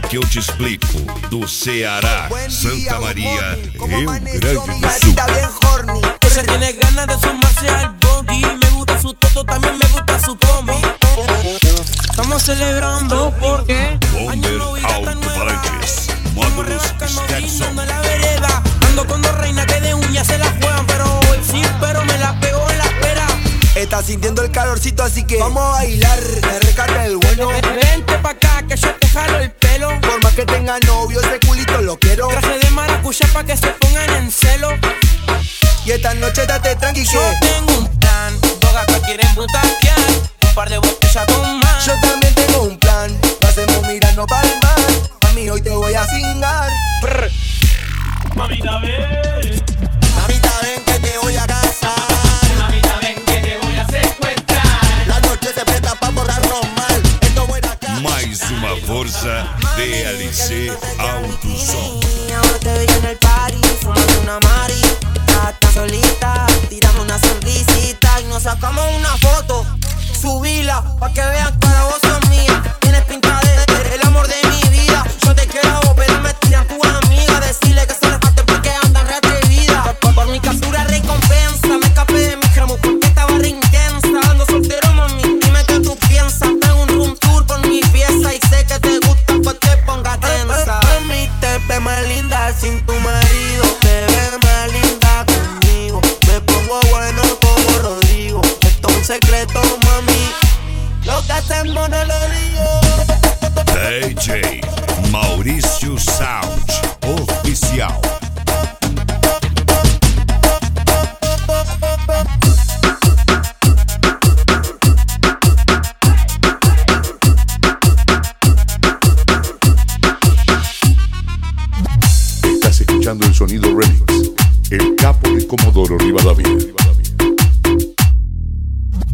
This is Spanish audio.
que eu te explico. Do Ceará, Santa Maria, Rio Grande do Sul. Bien horny. Ella tiene ganas de sumarse al buggy. Me gusta su toto, también me gusta su combi. Estamos celebrando porque Bomber Alto-Falantes, módulos Stetson. la vereda. Ando con dos reinas que de uñas se la juegan, pero hoy sí, pero me la pegó en la espera. Estás sintiendo el calorcito, así que vamos a bailar. Me recarga el bueno. Vente pa' acá que yo te jalo el pelo. Por más que tenga novio, ese culito lo quiero. Traje de maracuyá pa' que se pongan en celo. Y esta noche date tranqui Yo que tengo un plan, dos gatas quieren butaquear. Un par de botellas con más. yo también tengo un plan. Hacemos mirarnos pa'l mar. Mami, hoy te voy a cingar. Mamita, ven. Mamita, ven que te voy a casar. Mamita, ven que te voy a secuestrar. La noche se presta pa' borrarnos mal. Esto buena acá. Mais uma força DLC Alto Som. Ahora te veo en el party, fumando una mari. Está solita, tiramos una sonrisita y nos sacamos una foto. Subila, pa' que vean que ahora vos sos mía. Tienes pinta de el amor de mi vida. Yo te quiero, pero me tiran tus amigas. Decirle que se reparten porque andan re atrevidas. Por mi captura recompensa, me escapé de mi gramo porque estaba re intensa. Ando soltero, mami, dime qué tú piensas. Tengo un room tour por mi pieza y sé que te gusta, pues te ponga tensa. Mami, te ves más linda sin tu marido. Te ves más linda conmigo. Me pongo bueno como Rodrigo. Esto es un secreto, mami. Lo que hacemos no lo digo. DJ Maurício Sound Oficial. Estás escuchando el sonido remix. El capo de Comodoro Rivadavia.